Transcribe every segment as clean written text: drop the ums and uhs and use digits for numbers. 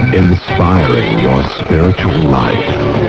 Inspiring your spiritual life.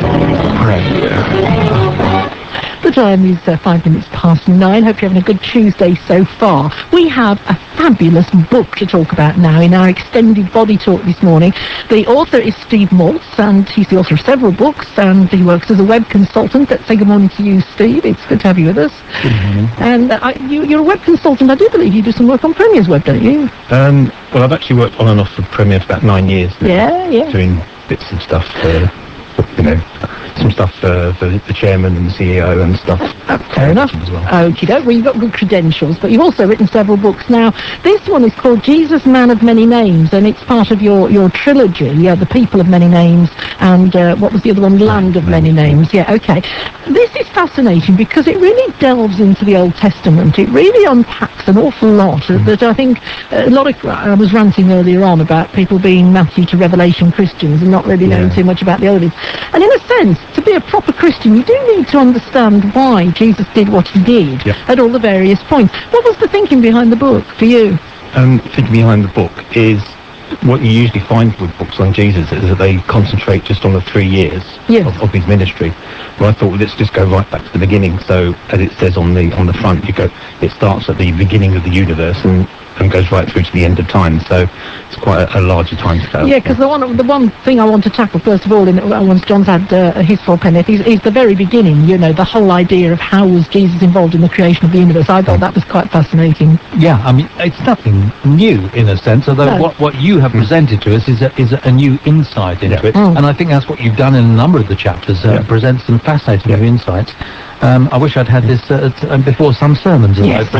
Premier. The time is 5 minutes past 9. Hope you're having a good Tuesday so far. We have a fabulous book to talk about now in our extended body talk this morning. The author is Steve Maltz, and he's the author of several books, and he works as a web consultant. Let's say good morning to you, Steve. It's good to have you with us. Good morning. And you're a web consultant. I do believe you do some work on Premier's web, don't you? Well, I've actually worked on and off for Premier for about 9 years now. Yeah. Doing bits and stuff some stuff for the chairman and the CEO and stuff. Fair enough. As well. Okie doke. Well, you've got good credentials, but you've also written several books. Now, this one is called Jesus, Man of Many Names, and it's part of your trilogy, The People of Many Names, and what was the other one? Land of Many Names. Yeah, okay. This is fascinating because it really delves into the Old Testament. It really unpacks an awful lot that I think I was ranting earlier on about people being Matthew to Revelation Christians and not really knowing too much about the other bits. And in a sense, to be a proper Christian, you do need to understand why Jesus did what he did at all the various points. What was the thinking behind the book for you? Thinking behind the book is what you usually find with books on Jesus is that they concentrate just on the 3 years of his ministry. Well, I thought, well, let's just go right back to the beginning. So, as it says on the front, it starts at the beginning of the universe and goes right through to the end of time. So it's quite a larger time scale. Yeah, because the one thing I want to tackle first of all, once John's had his full penny, is the very beginning. The whole idea of how was Jesus involved in the creation of the universe. I thought that was quite fascinating. Yeah, I mean, it's nothing new in a sense, although what you have presented to us is a new insight into it, and I think that's what you've done in a number of the chapters. Present some fascinating new insights. I wish I'd had this before some sermons.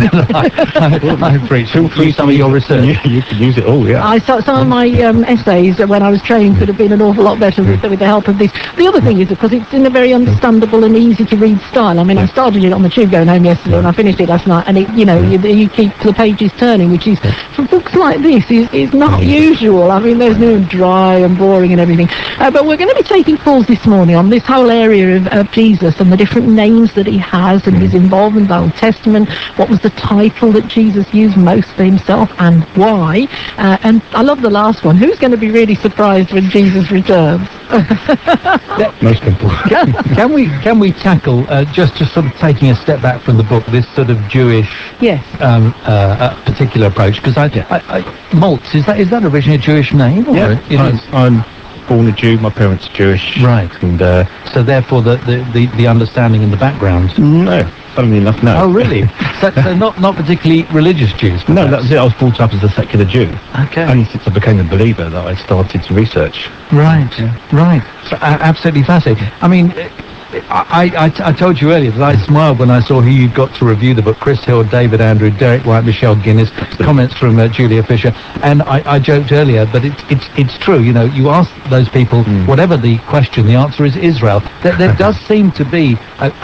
I preached through some of your research. You could use it all, I thought some of my essays when I was training could have been an awful lot better with the help of this. The other thing is, of course, it's in a very understandable and easy to read style. I mean, I started it on the tube going home yesterday, and I finished it last night. And you keep the pages turning, which is for books like this is not usual. I mean, there's no dry and boring and everything. But we're going to be taking calls this morning on this whole area of Jesus and the different names that he has and his involvement in the Old Testament. What was the title that Jesus used most for himself and why? And I love the last one. Who's going to be really surprised when Jesus returns? Most people. Can we tackle just sort of taking a step back from the book, this sort of Jewish particular approach? Because Maltz, is that originally a Jewish name? Or I'm born a Jew. My parents are Jewish. Right. And so therefore the understanding in the background. No. Funnily enough, no. Oh, really? So not particularly religious Jews? No, that was it. I was brought up as a secular Jew. Okay. Only since I became a believer that I started to research. Right, right. So, absolutely fascinating. I mean, I told you earlier that I smiled when I saw who you got to review the book: Chris Hill, David Andrew, Derek White, Michelle Guinness, comments from Julia Fisher. And I joked earlier, but it's true. You ask those people, whatever the question, the answer is Israel. There does seem to be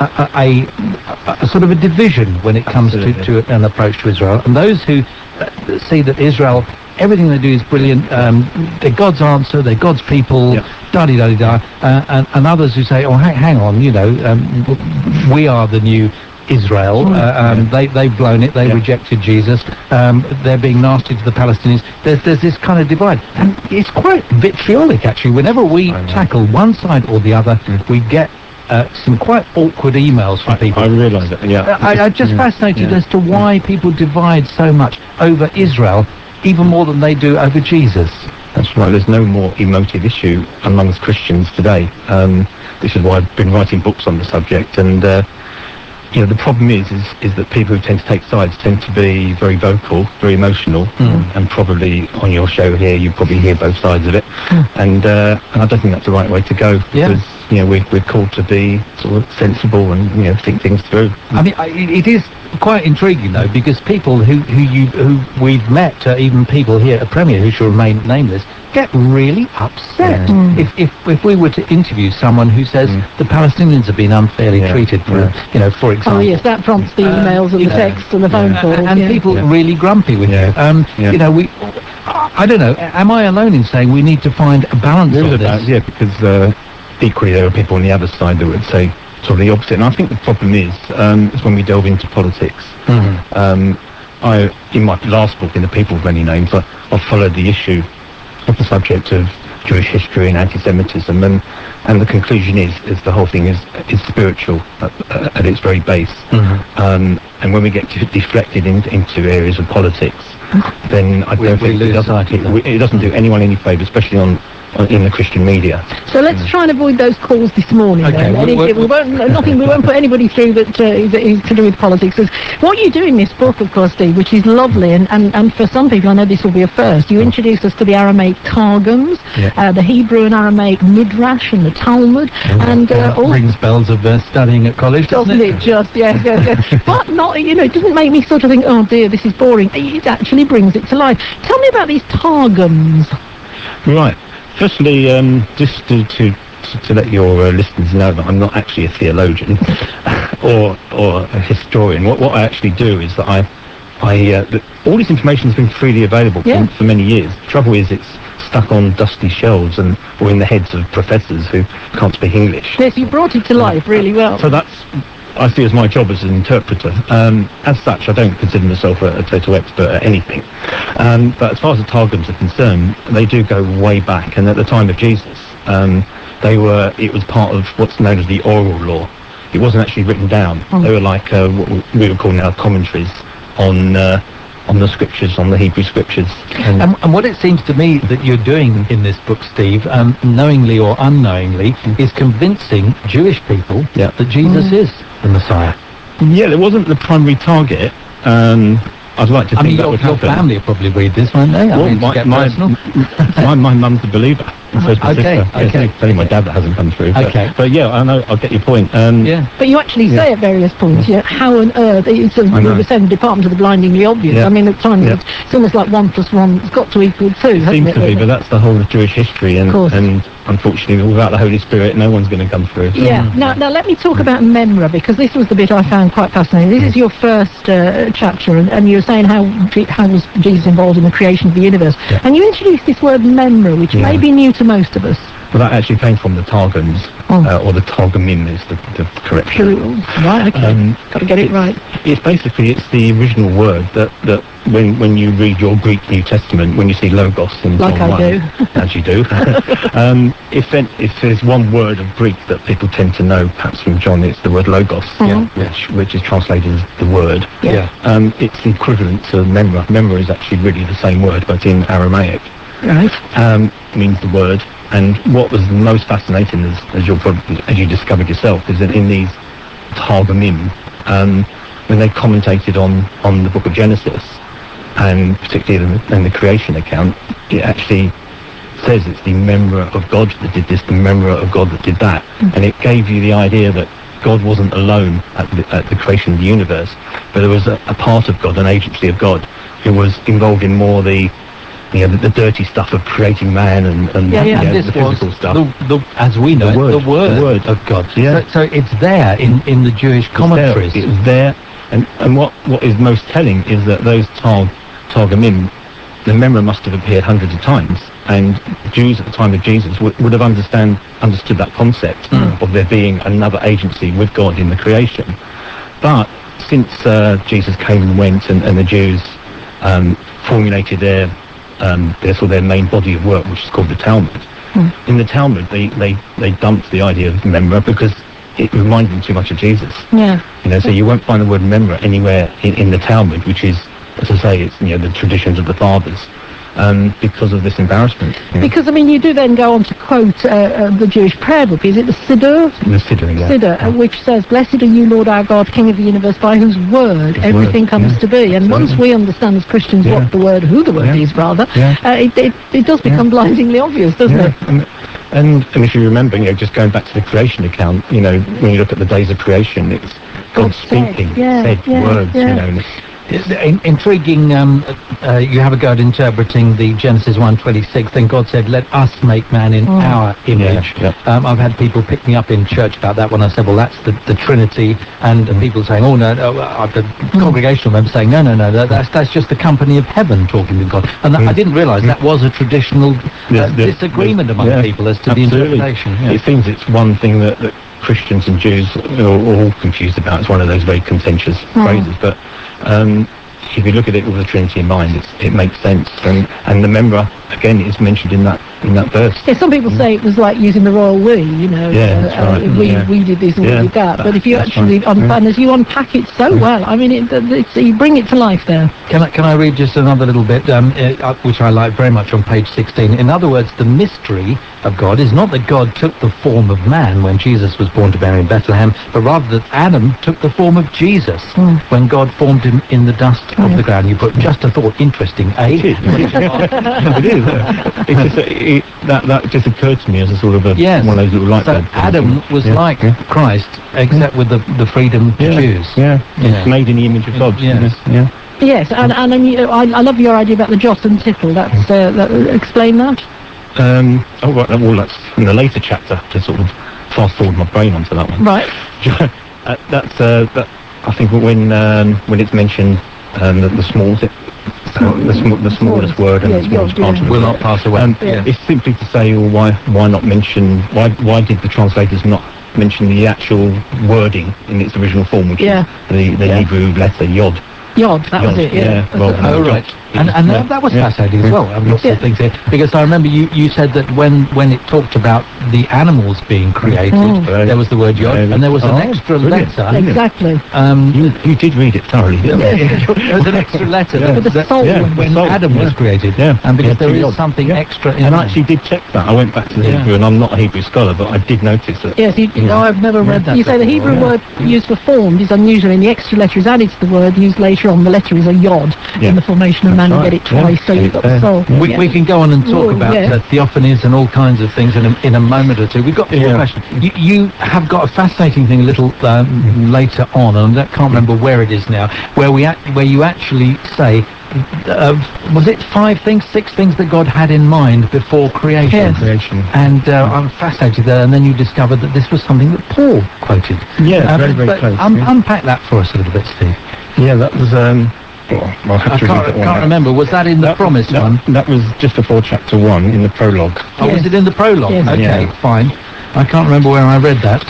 a sort of a division when it comes to an approach to Israel. And those who see that Israel, everything they do is brilliant, they're God's answer, they're God's people, da-di-da-di-da, and others who say, oh, hang on, we are the new Israel, they've blown it, they rejected Jesus, they're being nasty to the Palestinians. There's this kind of divide, and it's quite vitriolic actually. Whenever we tackle one side or the other, we get some quite awkward emails from people. I realise that, I'm just fascinated as to why people divide so much over Israel, even more than they do over Jesus. That's right. There's no more emotive issue amongst Christians today. This is why I've been writing books on the subject. And the problem is that people who tend to take sides tend to be very vocal, very emotional, and probably on your show here you probably hear both sides of it. And I don't think that's the right way to go, because we're called to be sort of sensible and think things through. I mean, it is quite intriguing though, because people who we've met, even people here at Premier who shall remain nameless, get really upset if we were to interview someone who says the Palestinians have been unfairly treated, for example. Oh yes, that prompts the emails and the texts and the phone calls, and people really grumpy with you. I don't know. Am I alone in saying we need to find a balance on this? Because equally there are people on the other side that would say sort of the opposite. And I think the problem is when we delve into politics. In my last book, in The People of Many Names, I followed the issue of the subject of Jewish history and anti-Semitism, and the conclusion is the whole thing is spiritual at its very base. And when we get deflected into areas of politics, then I don't think it doesn't do anyone any favour, especially in the Christian media. So let's try and avoid those calls this morning. Okay, then. We won't put anybody through that is to do with politics. What you do in this book, of course, Steve, which is lovely, and for some people, I know this will be a first. You introduce us to the Aramaic Targums, the Hebrew and Aramaic Midrash, and the Talmud, and all rings bells of studying at college, doesn't it? Just yes. But not, it doesn't make me sort of think, oh dear, this is boring. It actually brings it to life. Tell me about these Targums. Right. Firstly, just to let your listeners know that I'm not actually a theologian or a historian. What I actually do is that all this information has been freely available for many years. The trouble is it's stuck on dusty shelves or in the heads of professors who can't speak English. Yes, you brought it to life really well. So I see as my job as an interpreter. As such, I don't consider myself a total expert at anything. But as far as the Targums are concerned, they do go way back. And at the time of Jesus, it was part of what's known as the oral law. It wasn't actually written down. They were like what we would call now commentaries on the scriptures, on the Hebrew scriptures. And what it seems to me that you're doing in this book, Steve, knowingly or unknowingly, is convincing Jewish people that Jesus is the Messiah. Yeah, it wasn't the primary target. I'd like to think that would happen. Your family will probably read this, won't they? Well, my mum's a believer. And so's my sister. Okay. It's only my dad that hasn't come through. But yeah, I know. I'll get your point. But you actually say at various points, how on earth, we were saying the Department of the Blindingly Obvious. Yeah. I mean, at times it's almost like 1 + 1 has got to equal 2, It hasn't seems it? to be, but that's the whole of Jewish history, and unfortunately, without the Holy Spirit, no one's going to come through. Yeah. Now let me talk about Memra, because this was the bit I found quite fascinating. This is your first chapter, and you're saying how was Jesus involved in the creation of the universe. Yeah. And you introduced this word Memra, which may be new to most of us. Well, that actually came from the Targums, or the Targumim is the correction. Right, okay. Got to get it right. It's the original word that when you read your Greek New Testament, when you see Logos in John 1, as you do, if there's one word of Greek that people tend to know, perhaps from John, it's the word Logos, which is translated as the word. Yeah. It's equivalent to Memra. Memra is actually really the same word, but in Aramaic. Right. Means the word. And what was most fascinating, as you discovered yourself, is that in these Targumim, when they commentated on the book of Genesis, and particularly in the creation account, it actually says it's the Memra of God that did this, the Memra of God that did that. And it gave you the idea that God wasn't alone at the creation of the universe, but there was a part of God, an agency of God, who was involved in more the dirty stuff of creating man and the physical stuff. As we know, the word of God. Yeah. So it's there in the Jewish commentaries. It was there, and what is most telling is that those Targumim, the Memra must have appeared hundreds of times, and Jews at the time of Jesus would have understood that concept of there being another agency with God in the creation. But since Jesus came and went, and the Jews formulated their main body of work, which is called the Talmud. In the Talmud, they dumped the idea of Memra because it reminded them too much of Jesus. Yeah. So you won't find the word Memra anywhere in the Talmud, which is, as I say, it's the traditions of the fathers. Because of this embarrassment. Because, you do then go on to quote the Jewish prayer book. Is it the Siddur? The Siddur, yeah. Siddur, which says, "Blessed are you, Lord our God, King of the universe, by whose word everything comes to be." And once we understand as Christians who the word is, rather, it does become blindingly obvious, doesn't it? And if you remember, just going back to the creation account, when you look at the days of creation, it's God speaking, said words, Intriguing. You have a go at interpreting the Genesis 1:26. Then God said, "Let us make man in our image." I've had people pick me up in church about that when I said, "Well, that's the Trinity," and people saying, "Oh no." I've had congregational members saying, "No, that's just the company of heaven talking with God." And I didn't realise that was a traditional disagreement among people as to the interpretation. Yeah. It seems it's one thing that Christians and Jews are all confused about. It's one of those very contentious phrases, but if you look at it with the Trinity in mind, it makes sense. And the Memra again, it's mentioned in that verse. Yeah, some people say it was like using the royal we, you know. Yeah, that's right. We did this and Yeah, we did that. But if you that's actually right. and as you unpack it so well, I mean, you bring it to life there. Can I read just another little bit, which I like very much on page 16? In other words, the mystery of God is not that God took the form of man when Jesus was born to Mary in Bethlehem, but rather that Adam took the form of Jesus when God formed him in the dust of the ground. You put just a thought, interesting, eh? It is. It is. It's just, that just occurred to me as a sort of one of those little light So bulbs. Adam was like Christ, except with the freedom to choose. Yeah. Yeah. Made in the image of God. Yes. Yeah. Yes, and I love your idea about the jot and tittle. Explain that. Well, that's in the later chapter to sort of fast forward my brain onto that one. Right. That I think when it's mentioned the smallest word and the smallest part Will not pass away. It's simply to say, well, why not mention? Why did the translators not mention the actual wording in its original form, which is the Hebrew letter Yod? Yod, that was it, yeah. Oh, right. And that was fascinating as well. I've got some things here. Because I remember you said that when it talked about the animals being created, there was the word Yod, and there was an extra letter. Exactly. You did read it thoroughly, didn't you? There was an extra letter With the soul. when Adam was created. And because there is something extra in And there. I actually did check that. I went back to the Hebrew, and I'm not a Hebrew scholar, but I did notice that. Yes, I've never read that You say the before, Hebrew word used for formed is unusual, and the extra letter is added to the word used later on. The letter is a Yod in the formation of man. You get it twice, so you've got the soul. We can go on and talk about yeah. theophanies and all kinds of things in a moment or two. We've got a question. You have got a fascinating thing a little later on, and I can't remember where it is now, where you actually say, was it 6 things that God had in mind before creation? Yes. And I'm fascinated there, and then you discovered that this was something that Paul quoted. Yeah, very, very but close. Unpack that for us a little bit, Steve. Yeah, that was. I'll have to read that one. I can't remember. Was that in the Promise one? That was just before chapter 1 in the prologue. Oh, was it in the prologue? Yes. Okay, fine. I can't remember where I read that.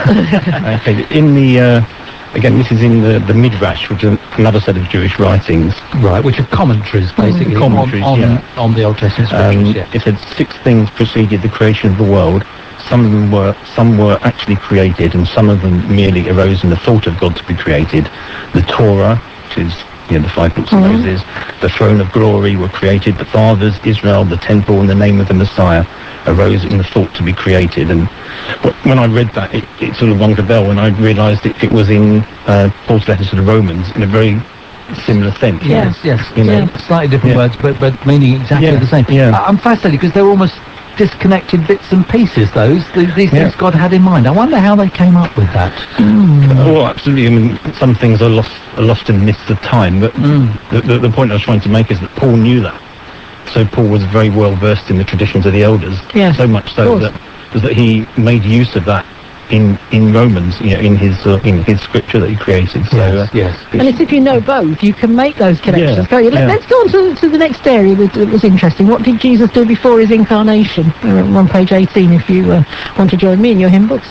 Okay, in the again, this is in the Midrash, which is another set of Jewish writings. Right, which are commentaries, basically, Commentaries, on the Old Testament scriptures. It said 6 things preceded the creation of the world. Some were actually created, and some of them merely arose in the thought of God to be created. The Torah, which is the 5 books of Moses, the throne of glory were created. The fathers, Israel, the temple, and the name of the Messiah arose in the thought to be created. And when I read that, it sort of rang a bell, and I realised it was in Paul's letter to the Romans in a very similar sense. Yes. Slightly different words, but meaning exactly the same. Yeah. I'm fascinated because they're almost disconnected bits and pieces, these things God had in mind. I wonder how they came up with that. Oh, absolutely. I mean, some things are lost in the mists of time, but the point I was trying to make is that Paul knew that. So Paul was very well versed in the traditions of the elders, so much so that he made use of that in Romans, in his scripture that he created. So yes. And it's if you know both, you can make those connections. Yeah, Can't you? Let's go on to the next area that was interesting. What did Jesus do before his incarnation? On page 18, if you want to join me in your hymn books.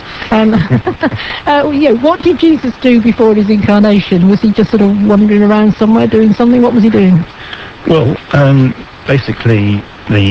What did Jesus do before his incarnation? Was he just sort of wandering around somewhere doing something? What was he doing? Well, basically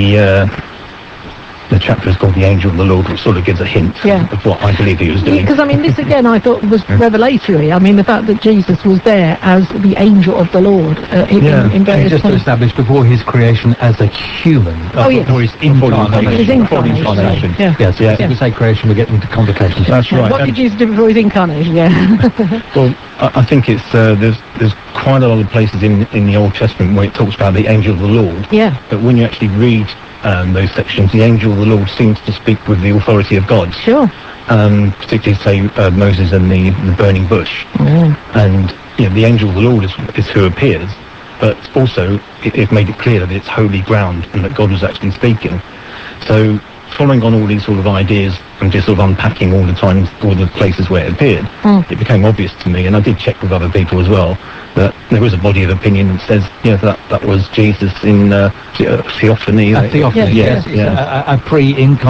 the chapter is called The Angel of the Lord, which sort of gives a hint of what I believe he was doing. Because, I mean, this again I thought was revelatory. I mean, the fact that Jesus was there as the angel of the Lord in various just to points. establish before his creation as a human. Before his incarnation. Yes. If we say creation, we get into complications. That's right. What did Jesus do before his incarnation? Well, I think it's there's quite a lot of places in the Old Testament where it talks about the angel of the Lord. Yeah. But when you actually read those sections, the angel of the Lord seems to speak with the authority of God. Sure. Particularly, say, Moses and the burning bush. And the angel of the Lord is who appears, but also it made it clear that it's holy ground and that God was actually speaking. So following on all these sort of ideas and just sort of unpacking all the places where it appeared, it became obvious to me, and I did check with other people as well, that there was a body of opinion that says, that was Jesus in theophany. A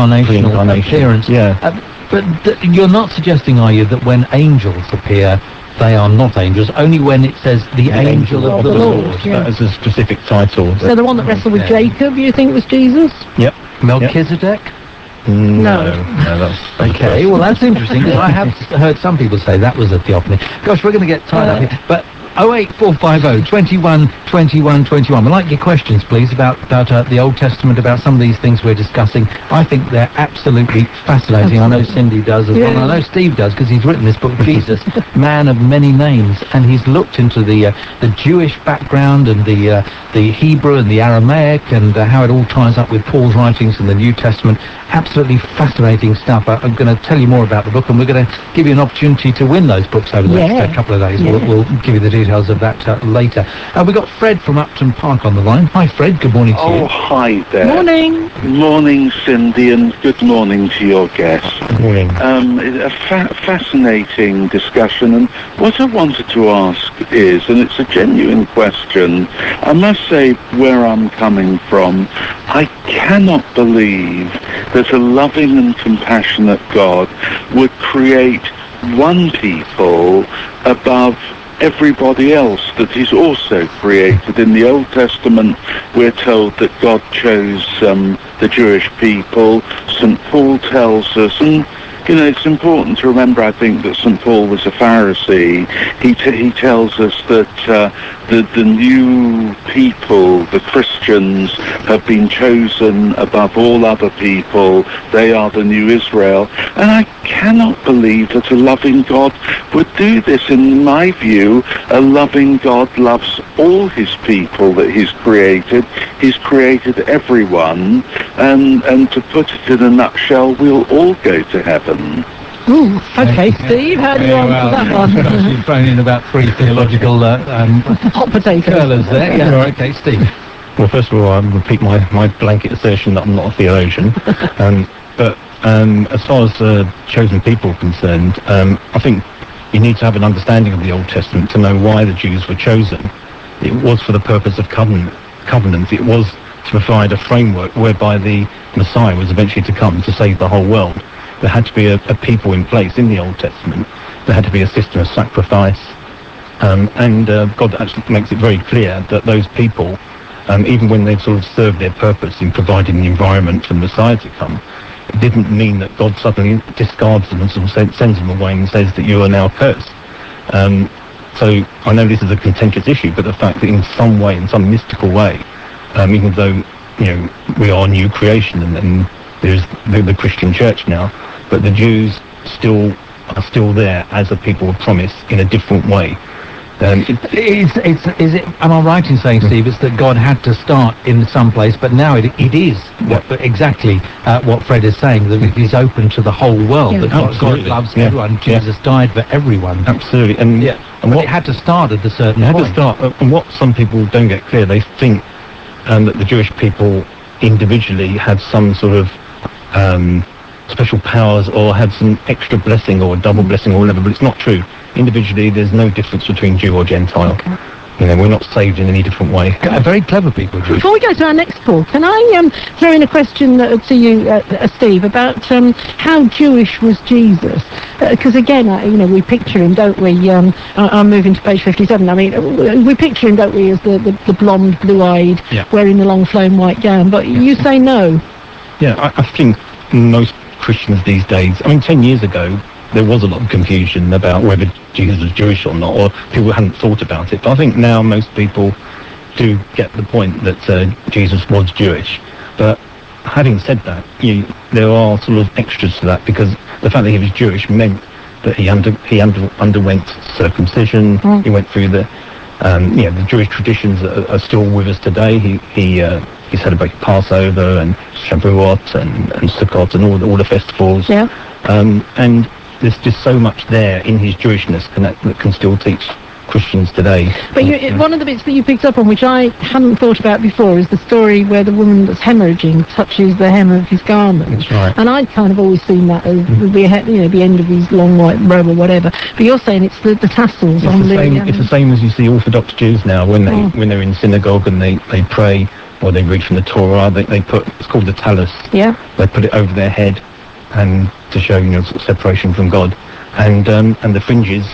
pre-incarnational appearance. Yeah. But you're not suggesting, are you, that when angels appear, they are not angels, only when it says the angel of the Lord. Yeah. That is a specific title. So the one that wrestled with Okay. Jacob, you think was Jesus? Yep. Melchizedek? No, that's Okay, well that's interesting, because I have heard some people say that was a theophany. Gosh, we're going to get tied up here. But 08450 21 21 21. We'd like your questions, please, about the Old Testament, about some of these things we're discussing. I think they're absolutely fascinating. I know Cindy does as well, and I know Steve does, because he's written this book, Jesus, Man of Many Names, and he's looked into the Jewish background and the Hebrew and the Aramaic, and how it all ties up with Paul's writings in the New Testament. Absolutely fascinating stuff. I'm going to tell you more about the book, and we're going to give you an opportunity to win those books over the next couple of days. Yeah. We'll give you the details of that later. We've got Fred from Upton Park on the line. Hi, Fred. Good morning to you. Oh, hi there. Morning. Morning, Cindy, and good morning to your guests. Good morning. A fascinating discussion, and what I wanted to ask is, and it's a genuine question, I must say where I'm coming from, I cannot believe that a loving and compassionate God would create one people above everybody else that he's also created. In the Old Testament, we're told that God chose the Jewish people. St. Paul tells us, and it's important to remember, I think, that St. Paul was a Pharisee. He tells us that the new people, the Christians, have been chosen above all other people. They are the new Israel. And I cannot believe that a loving God would do this. In my view, a loving God loves all his people that he's created. He's created everyone. And to put it in a nutshell, we'll all go to heaven. Ooh, okay, Steve, how do you answer that one? You've thrown in about three theological Hot potatoes. curlers there. Yeah. Okay, Steve. Well, first of all, I repeat my blanket assertion that I'm not a theologian. But as far as chosen people are concerned, I think you need to have an understanding of the Old Testament to know why the Jews were chosen. It was for the purpose of covenants. It was to provide a framework whereby the Messiah was eventually to come to save the whole world. There had to be a people in place in the Old Testament. There had to be a system of sacrifice. And God actually makes it very clear that those people, even when they've sort of served their purpose in providing the environment for the Messiah to come, it didn't mean that God suddenly discards them and sort of sends them away and says that you are now cursed. So I know this is a contentious issue, but the fact that in some way, in some mystical way, even though we are new creation and there's the Christian church now, but the Jews are still there as a people of promise in a different way. Am I right in saying, Steve, it's that God had to start in some place, but now it is exactly what Fred is saying, that it is open to the whole world, that God loves everyone. Jesus died for everyone. Absolutely. And what it had to start at a certain point. Had to start, and what some people don't get clear, they think that the Jewish people individually had some sort of special powers or had some extra blessing or double blessing or whatever, but it's not true. Individually, there's no difference between Jew or Gentile. Okay. We're not saved in any different way. Very clever people, Jews. Before we go to our next call, can I throw in a question to you, Steve, about how Jewish was Jesus? Because again, we picture him, don't we? I'm moving to page 57. I mean, we picture him, don't we, as the blonde, blue-eyed, wearing the long flowing white gown. But you say no. Yeah, I think most Christians these days, 10 years ago, there was a lot of confusion about whether Jesus was Jewish or not, or people hadn't thought about it. But I think now most people do get the point that Jesus was Jewish. But having said that, there are sort of extras to that, because the fact that he was Jewish meant that he underwent circumcision. He went through the Jewish traditions are still with us today. He celebrated Passover and Shavuot and Sukkot and all the festivals. Yeah. And there's just so much there in his Jewishness that can still teach Christians today. But one of the bits that you picked up on, which I hadn't thought about before, is the story where the woman that's hemorrhaging touches the hem of his garment. That's right. And I'd kind of always seen that as the end of his long white robe or whatever. But you're saying it's the tassels on the... It's the same as you see Orthodox Jews now when they're in synagogue and they pray or they read from the Torah. They put, it's called the talus. Yeah. They put it over their head and to show sort of separation from God, and the fringes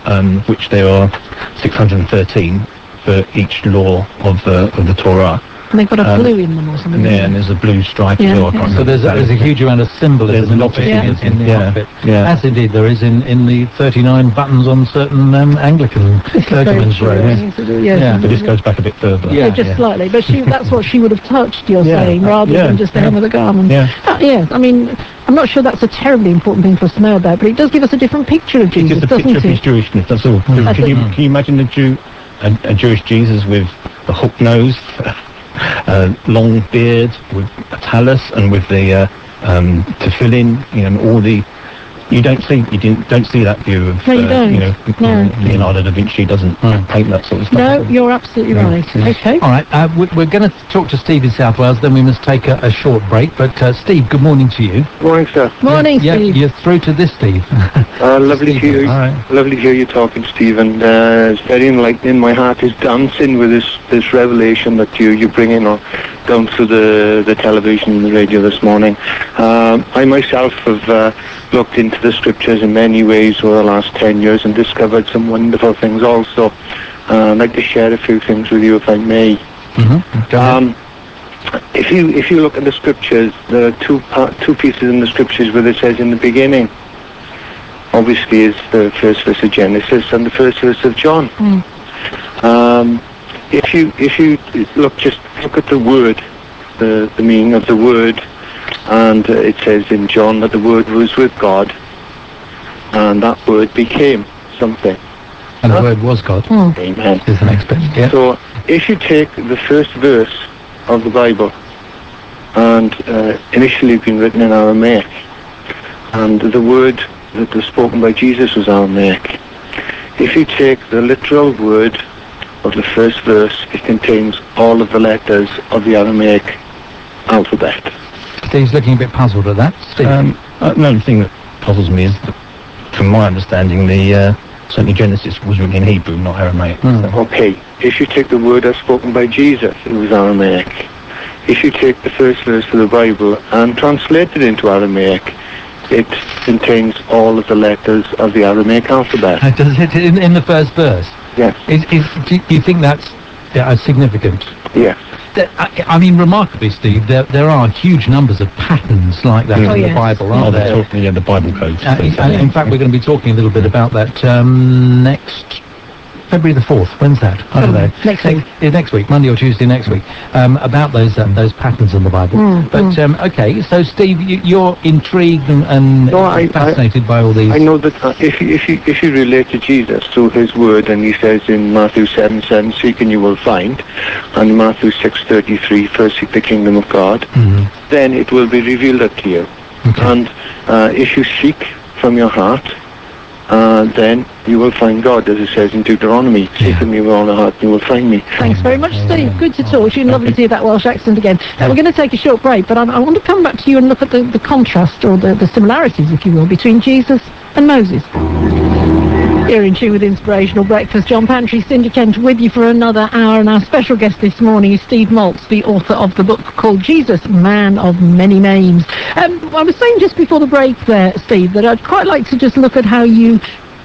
which there are 613 for each law of the Torah. And they've got a blue in them or something. Yeah, and there's a blue stripe Yeah, as well. I yeah. can't So remember there's a exactly. huge amount of symbolism There's a lot of in the yeah, outfit, yeah. as indeed there is in the 39 buttons on certain Anglican clergymen's robes. Yeah. But this goes back a bit further. Yeah. Yeah, just slightly. But that's what she would have touched, you're Yeah, saying, rather yeah, than just the yeah. hem of the garment. Yeah. Yeah, I mean, I'm not sure that's a terribly important thing for us to know about, but it does give us a different picture of It's Jesus, just a doesn't picture of his it? Jewishness, that's all. That's Can it. you imagine a Jewish Jesus with a hook nose, long beard, with a talus, and with the tefillin, and all the... You don't see that view of No, you don't. No. Leonardo da Vinci doesn't paint that sort of stuff. No, you're absolutely right. Okay. All right, we're going to talk to Steve in South Wales, then we must take a short break. But Steve, good morning to you. Morning, sir. Morning, Yeah, Steve. you're through to this, Steve. Lovely to hear you. All right. Lovely to hear you talking, Stephen. It's very enlightening. My heart is dancing with this revelation that you bring in down through the television and the radio this morning. I myself have looked into the scriptures in many ways over the last 10 years and discovered some wonderful things also. I'd like to share a few things with you if I may. Go ahead. If you look at the scriptures, there are two pieces in the scriptures where it says in the beginning. Obviously, is the first verse of Genesis and the first verse of John. If you look at the word, the meaning of the word, and it says in John that the word was with God, and that word became something. And the word was God. Amen. Is the next bit. Yeah. So if you take the first verse of the Bible, and initially been written in Aramaic, and the word that was spoken by Jesus was Aramaic. If you take the literal word of the first verse, it contains all of the letters of the Aramaic alphabet. Steve's looking a bit puzzled at that. Steve. The only thing that puzzles me is that, from my understanding, certainly Genesis was written in Hebrew, not Aramaic. Okay, if you take the word as spoken by Jesus, it was Aramaic. If you take the first verse of the Bible and translate it into Aramaic, it contains all of the letters of the Aramaic alphabet. Does it in the first verse? Yes. Do you think that's significant? Yes. I mean, remarkably, Steve, there are huge numbers of patterns like that in the yes. Bible, aren't there? The Bible codes. In fact, we're going to be talking a little bit about that next February the 4th. When's that? I don't know. Next week. Next week, Monday or Tuesday next week, about those patterns in the Bible. But okay, so Steve, you're intrigued and fascinated by all these. I know that if you relate to Jesus through his word, and he says in Matthew 7:7, seek and you will find, and Matthew 6:33, first seek the kingdom of God, then it will be revealed to you. Okay. And if you seek from your heart, then you will find God, as it says in Deuteronomy. Seek me with all your heart, and you will find me. Thanks very much, Steve. Good to talk to you. Lovely to hear that Welsh accent again. We're going to take a short break, but I want to come back to you and look at the contrast, or the similarities, if you will, between Jesus and Moses. You're in tune with Inspirational Breakfast. John Pantry, Cindy Kent with you for another hour, and our special guest this morning is Steve Maltz, the author of the book called Jesus, Man of Many Names. I was saying just before the break there, Steve, that I'd quite like to just look at how you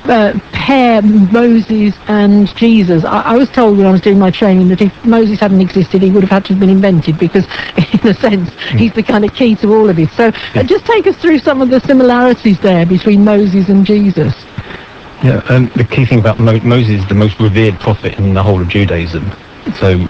pair Moses and Jesus. I was told when I was doing my training that if Moses hadn't existed, he would have had to have been invented, because in a sense he's the kind of key to all of it. So just take us through some of the similarities there between Moses and Jesus. Yeah, the key thing about Moses is the most revered prophet in the whole of Judaism. So,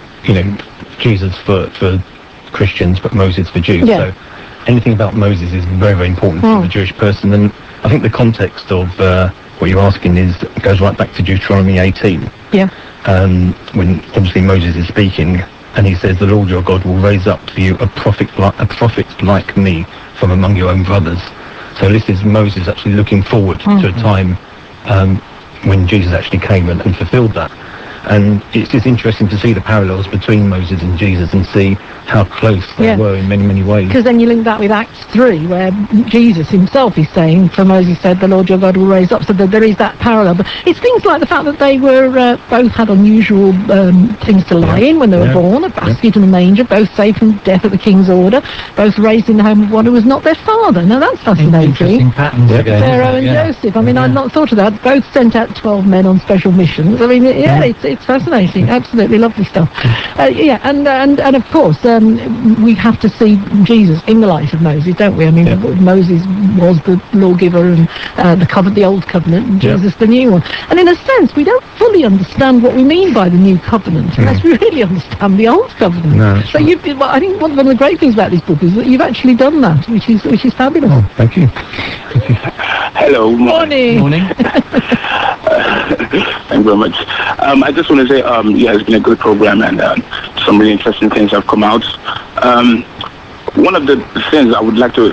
Jesus for Christians, but Moses for Jews. Yeah. So anything about Moses is very, very important to the Jewish person. And I think the context of what you're asking goes right back to Deuteronomy 18. Yeah. When obviously Moses is speaking, and he says, the Lord your God will raise up for you a prophet like me from among your own brothers. So this is Moses actually looking forward to a time when Jesus actually came and fulfilled that. And it's just interesting to see the parallels between Moses and Jesus and see how close they Yeah. were in many, many ways. Because then you link that with Acts 3, where Jesus himself is saying, for Moses said, the Lord your God will raise up, so that there is that parallel. But it's things like the fact that they were both had unusual things to lie in when they were Yeah. born, a basket and a manger, both saved from death at the king's order, both raised in the home of one who was not their father. Now that's fascinating. Interesting patterns again. Pharaoh isn't and it? Yeah. Joseph. I mean, Yeah. I'd not thought of that. Both sent out 12 men on special missions. I mean, yeah, it's fascinating. Absolutely lovely stuff. And of course, we have to see Jesus in the light of Moses, don't we? I mean, Moses was the lawgiver and the old covenant, and Jesus the new one. And in a sense, we don't fully understand what we mean by the new covenant unless we really understand the old covenant. No, that's So I think one of the great things about this book is that you've actually done that, which is fabulous. Oh, thank you. Hello. Morning. Morning. Thank you very much. I just want to say, it's been a good program, and some really interesting things have come out. One of the things I would like to,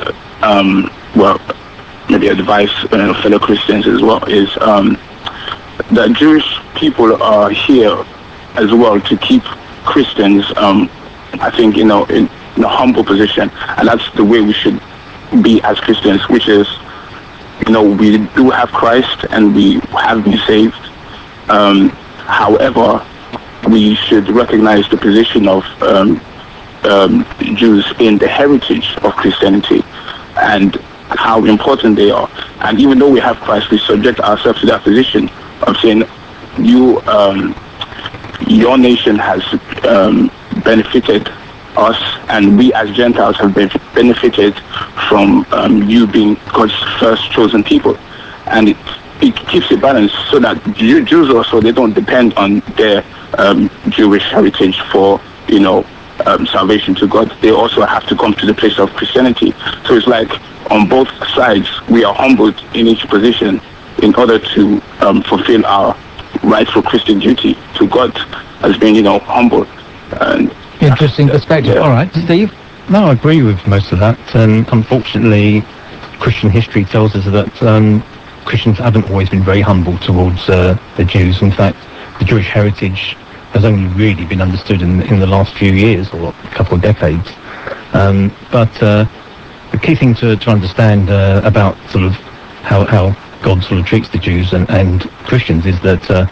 maybe advise fellow Christians as well, is that Jewish people are here as well to keep Christians, I think, in a humble position, and that's the way we should be as Christians, which is, we do have Christ and we have been saved. However, we should recognize the position of Jews in the heritage of Christianity and how important they are. And even though we have Christ, we subject ourselves to that position of saying, your nation has benefited us, and we as Gentiles have benefited from you being God's first chosen people. And it keeps it balanced so that Jews also, they don't depend on their Jewish heritage for salvation to God. They also have to come to the place of Christianity. So it's like on both sides we are humbled in each position in order to fulfill our rightful Christian duty to God as being humble. And Interesting perspective. Yeah. All right, Steve. No, I agree with most of that. And unfortunately, Christian history tells us that Christians haven't always been very humble towards the Jews. In fact, the Jewish heritage has only really been understood in the last few years or a couple of decades. But the key thing to understand about sort of how God sort of treats the Jews and Christians is that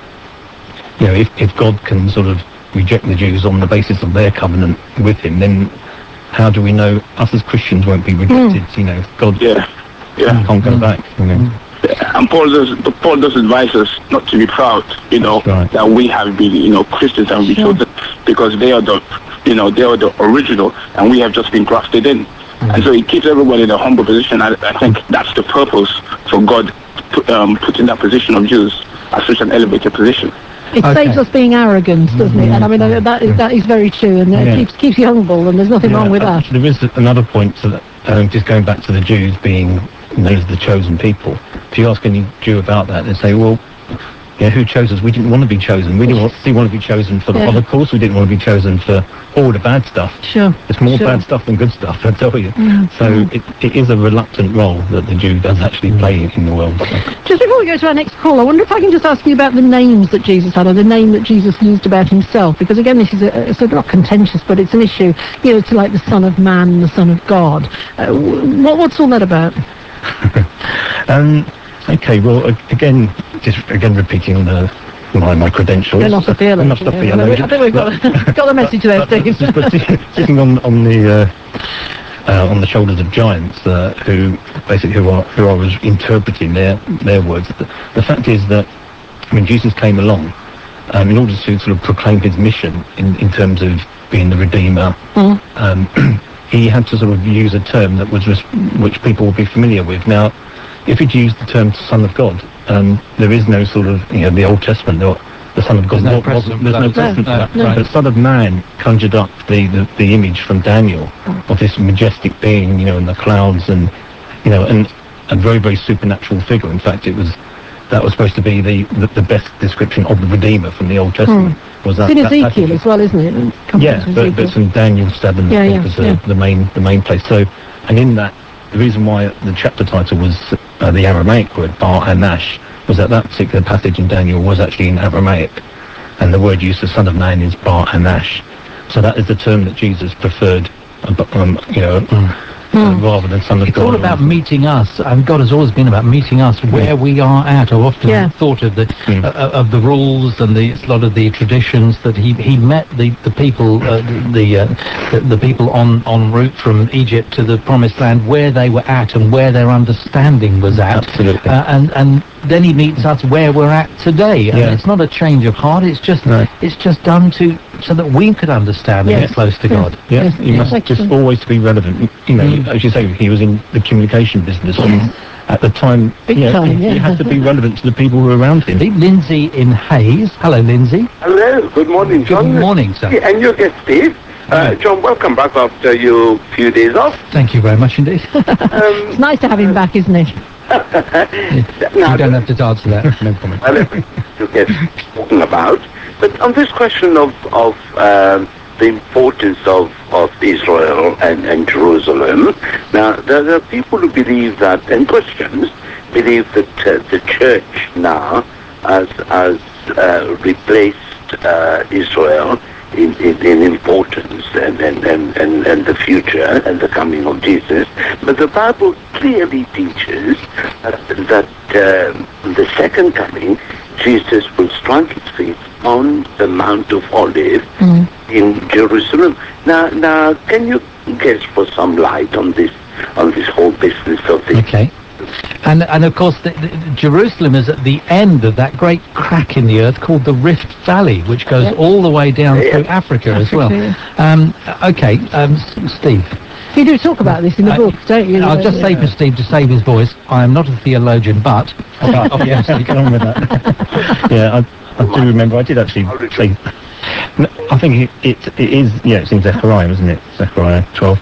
if God can sort of reject the Jews on the basis of their covenant with him, then how do we know us as Christians won't be rejected? God can't go back. And Paul does advise us not to be proud, right. that we have been, Christians have been chosen, because they are the original, and we have just been grafted in. And so it keeps everyone in a humble position. I think that's the purpose for God putting that position of Jews at such an elevated position. It saves us being arrogant, doesn't it? And I mean, that is very true, and it keeps you humble, and there's nothing wrong with that. There is another point to that, just going back to the Jews being known as the chosen people. If you ask any Jew about that, they say, well, who chose us? We didn't want to be chosen. We didn't want to be chosen for the Holocaust. We didn't want to be chosen for all the bad stuff. Sure. There's more bad stuff than good stuff, I tell you. So it is a reluctant role that the Jew does actually play in the world. Just before we go to our next call, I wonder if I can just ask you about the names that Jesus had, or the name that Jesus used about himself, because again, this is sort of not contentious, but it's an issue, to like the Son of Man and the Son of God. What's all that about? Okay, well, again, repeating my credentials. You're not a theologian. I'm not a theologian. I think we've got the message there, Steve. Sitting on the shoulders of giants who I was interpreting their words. The fact is that when Jesus came along, in order to sort of proclaim his mission in terms of being the Redeemer, he had to sort of use a term which people would be familiar with. Now, if he'd used the term Son of God, there is no sort of, the Old Testament, the Son of God. There's no precedent for that. But the Son of Man conjured up the image from Daniel of this majestic being, in the clouds, and a very, very supernatural figure. In fact, that was supposed to be the best description of the Redeemer from the Old Testament. Was that? It's in Ezekiel as well, isn't it? But it's from Daniel 7 was the main place. So, and in that, the reason why the chapter title was the Aramaic word Bar Anash was that particular passage in Daniel was actually in Aramaic. and the word used for Son of Man is Bar Anash. So that is the term that Jesus preferred, rather than Son of It's God. all about meeting us, and God has always been about meeting us where we are at. I've often thought of the rules and a lot of the traditions that he met the people the people en route from Egypt to the Promised Land where they were at and where their understanding was at. Absolutely. And then he meets us where we're at today, and it's not a change of heart. It's just done so that we could understand and get close to God. Yes, you must just always be relevant. As you say, he was in the communication business, and at the time, Big time, he had to be relevant to the people who were around him. Lindsay in Hayes. Hello, Lindsay. Hello, good morning, John. Good morning, sir. And your guest, Steve. John, welcome back after your few days off. Thank you very much indeed. It's nice to have him back, isn't it? You don't have to answer that. No comment. Well, you get talking about, but on this question of the importance of Israel and Jerusalem, now there are people who believe that, and Christians believe that the church now has replaced Israel in importance and the future and the coming of Jesus. But the Bible clearly teaches that the second coming, Jesus will strike his feet on the Mount of Olives in Jerusalem. Now, can you guess for some light on this whole business of this? Okay. And of course, Jerusalem is at the end of that great crack in the earth called the Rift Valley, which goes all the way down through Africa as well. Steve. You do talk about this in the book, don't you? I'll just say for Steve, to save his voice, I am not a theologian, but... Obviously, get on with that. Yeah, I do remember, I did actually say... I think it is, it's in Zechariah, isn't it? Zechariah 12.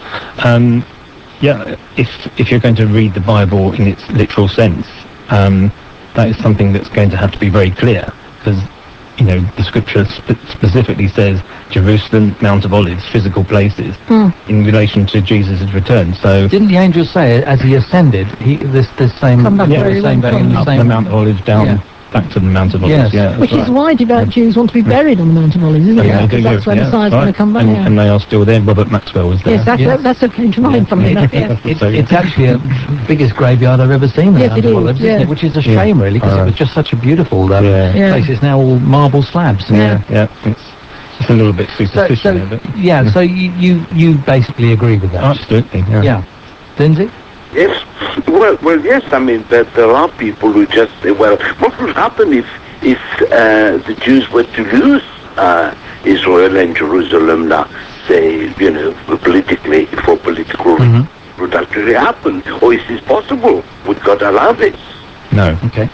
If you're going to read the Bible in its literal sense, that is something that's going to have to be very clear, because the scripture specifically says Jerusalem, Mount of Olives, physical places, in relation to Jesus' return. So didn't the angel say as he ascended, the same the Mount of Olives down back to the Mount of Olives? Which is why devout Jews want to be buried on the Mount of Olives, isn't it? Because that's where Messiah's going to come back. And they are still there. Robert Maxwell was there. Yes, that's what came to mind, funnily enough. It's actually the biggest graveyard I've ever seen. Yes, it is. Olives, isn't it? Which is a shame, really, because it was just such a beautiful place. It's now all marble slabs. It's a little bit superstitious. So you basically agree with that? Absolutely. Yeah. Lindsay? Yes. Well, yes. I mean, there are people who just say, well, what would happen if the Jews were to lose Israel and Jerusalem now? Say, politically, for political would actually happen, or is this possible? Would God allow this? No. Okay.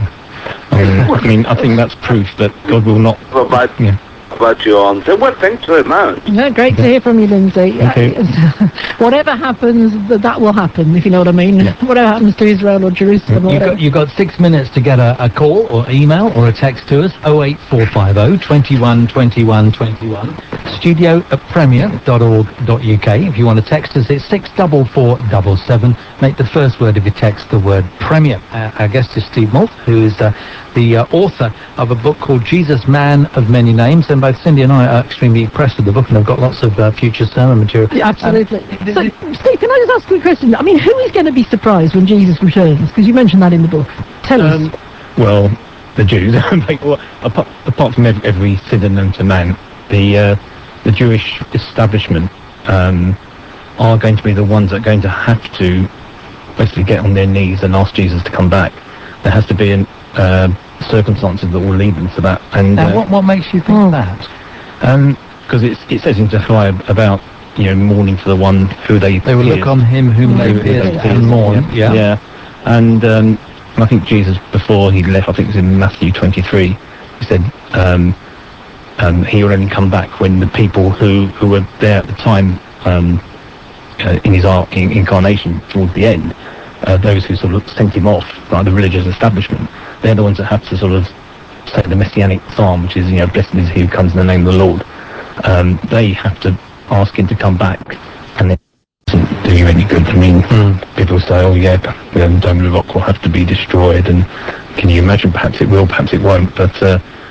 I think that's proof that God will not. About your answer. Well, thanks very much. No, great to hear from you, Lindsay. Whatever happens, that will happen, if you know what I mean. Whatever happens to Israel or Jerusalem. You've got 6 minutes to get a call or email or a text to us, 08450 21 21 21, studio@premier.org.uk. If you want to text us, it's 64477. Make the first word of your text the word Premier. Our guest is Steve Moult, who is the author of a book called Jesus, Man of Many Names, and both Cindy and I are extremely impressed with the book, and I've got lots of future sermon material. Yeah, absolutely. So, Steve, can I just ask you a question? I mean, who is going to be surprised when Jesus returns? Because you mentioned that in the book. Tell us. Well, the Jews. Apart from every sinner known to man, the Jewish establishment are going to be the ones that are going to have to basically get on their knees and ask Jesus to come back. There has to be circumstances that will lead them to that. And what makes you think that? Because it says in Zechariah about mourning for the one who they will look on him whom they pierced and mourn. And I think Jesus, before he left, I think it was in Matthew 23, he said he will only come back when the people who were there at the time in his incarnation towards the end, those who sort of sent him off, like the religious establishment, they're the ones that have to sort of say the messianic psalm, which is, blessed is he who comes in the name of the Lord. They have to ask him to come back, and it doesn't do you any good. I mean, people say, the Dome of the Rock will have to be destroyed, and can you imagine, perhaps it will, perhaps it won't, but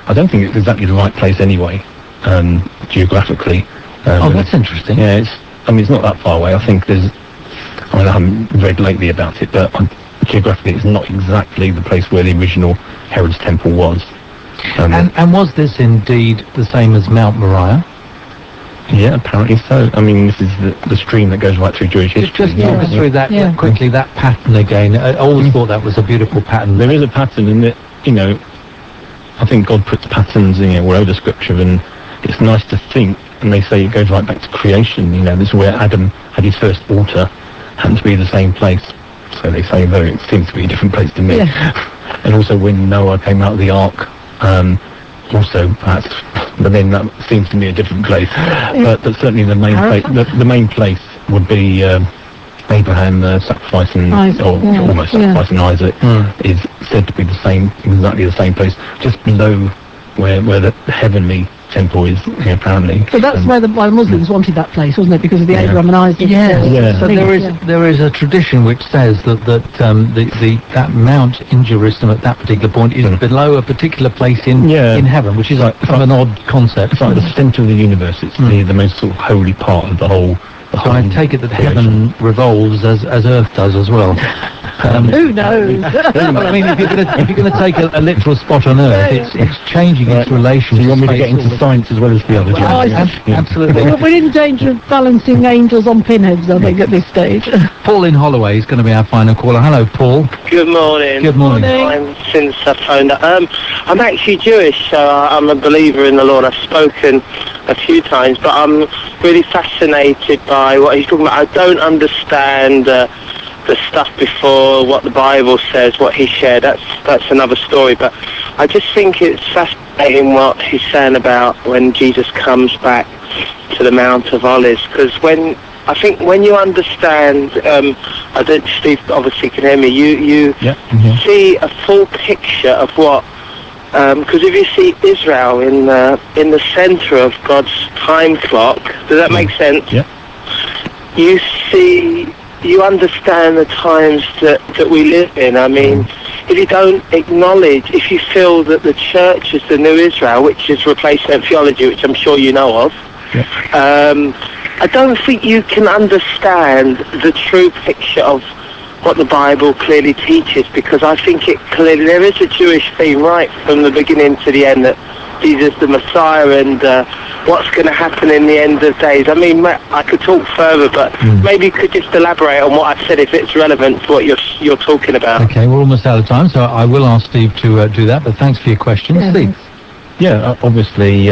I don't think it's exactly the right place anyway, geographically. That's interesting. Yeah, it's not that far away. I think I haven't read lately about it, but geographically it's not exactly the place where the original Herod's Temple was. And was this indeed the same as Mount Moriah? Yeah, apparently so. I mean, this is the stream that goes right through Jewish history. Just talk us through that quickly, that pattern again. I always thought that was a beautiful pattern. There is a pattern in it, I think God puts patterns in all over Scripture, and it's nice to think, and they say it goes right back to creation. This is where Adam had his first altar, happened to be the same place. So they say, though it seems to be a different place to me. Yeah. And also when Noah came out of the ark, also perhaps, but then that seems to me a different place. But certainly the main place, the main place would be Abraham sacrificing, Isaac, almost sacrificing Isaac, is said to be exactly the same place, just below where the heavenly temple is, apparently. So that's why the Muslims wanted that place, wasn't it? Because of the Abraham and Isaac. So there is a tradition which says that mount in Jerusalem at that particular point is below a particular place in heaven, which is like kind of an odd concept. It's like the centre of the universe. It's the most sort of holy part of the whole. So I take it that heaven revolves as Earth does as well. Who knows? I mean, if you're going to take a literal spot on Earth, it's changing its relation. So you want me to get into science as well as the other? Absolutely. We're in danger of balancing angels on pinheads, I think, at this stage. Paul in Holloway is going to be our final caller. Hello, Paul. Good morning. Good morning. Since I phoned up, I'm actually Jewish, so I'm a believer in the Lord. I've spoken a few times, but I'm really fascinated by what he's talking about. I don't understand the stuff before what the Bible says, what he shared. That's another story, but I just think it's fascinating what he's saying about when Jesus comes back to the Mount of Olives, because when you understand, I don't, Steve obviously can hear me, you see a full picture of what, because if you see Israel in the centre of God's time clock, does that make sense? Yeah. You understand the times that we live in. I mean, if you don't acknowledge, if you feel that the church is the new Israel, which is replacement theology, which I'm sure you know of, I don't think you can understand the true picture of what the Bible clearly teaches, because I think there is a Jewish theme right from the beginning to the end, that Jesus the Messiah and what's going to happen in the end of days. I mean, I could talk further, but maybe you could just elaborate on what I've said if it's relevant to what you're talking about. Okay, we're almost out of time, so I will ask Steve to do that, but thanks for your question. Steve? Yeah, obviously,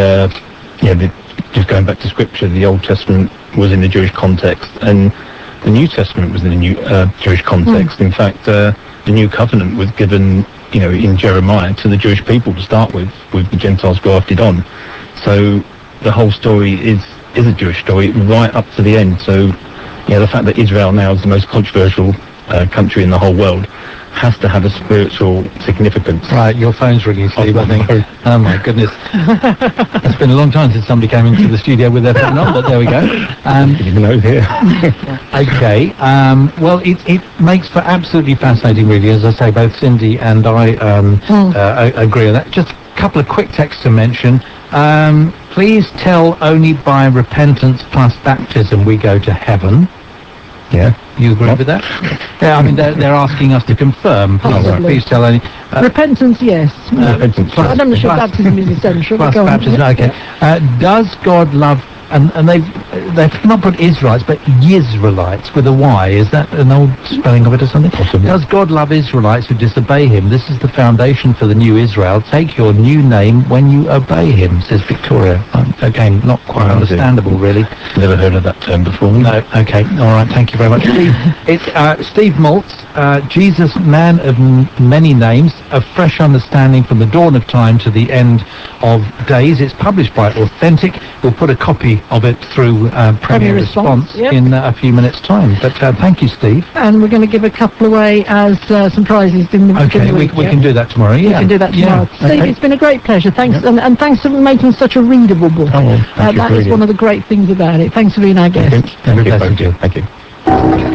just going back to Scripture, the Old Testament was in the Jewish context, and the New Testament was in the new Jewish context. In fact, the New Covenant was given, in Jeremiah to the Jewish people to start with the Gentiles grafted on. So the whole story is a Jewish story right up to the end. So, the fact that Israel now is the most controversial country in the whole world has to have a spiritual significance. Right, your phone's ringing, Steve, I think. Oh my goodness. It's been a long time since somebody came into the studio with their phone on, but there we go. Even over here. Okay, well, it makes for absolutely fascinating reading. As I say, both Cindy and I agree on that. Just a couple of quick texts to mention. Please tell only by repentance plus baptism we go to heaven. Yeah. You agree with that? Yeah, I mean, they're asking us to confirm. Please tell only... repentance, yes. Repentance. I'm not sure baptism is essential. Plus baptism, okay. Does God love... And they've not put Israelites, but Yisraelites with a Y. Is that an old spelling of it or something? Possibly. Does God love Israelites who disobey him? This is the foundation for the new Israel. Take your new name when you obey him, says Victoria. Again, not quite understandable, really. Never heard of that term before. No, okay. All right, thank you very much. It's Steve Maltz, Jesus, man of many names, a fresh understanding from the dawn of time to the end of days. It's published by Authentic. We'll put a copy of it through Premier Response in a few minutes' time. But thank you, Steve. And we're going to give a couple away as some prizes in the week. We can do that tomorrow. Yeah, we can do that tomorrow. Yeah. Steve, it's been a great pleasure. Thanks, and thanks for making such a readable book. Oh, well, that is one of the great things about it. Thanks for being our guest. Thank you.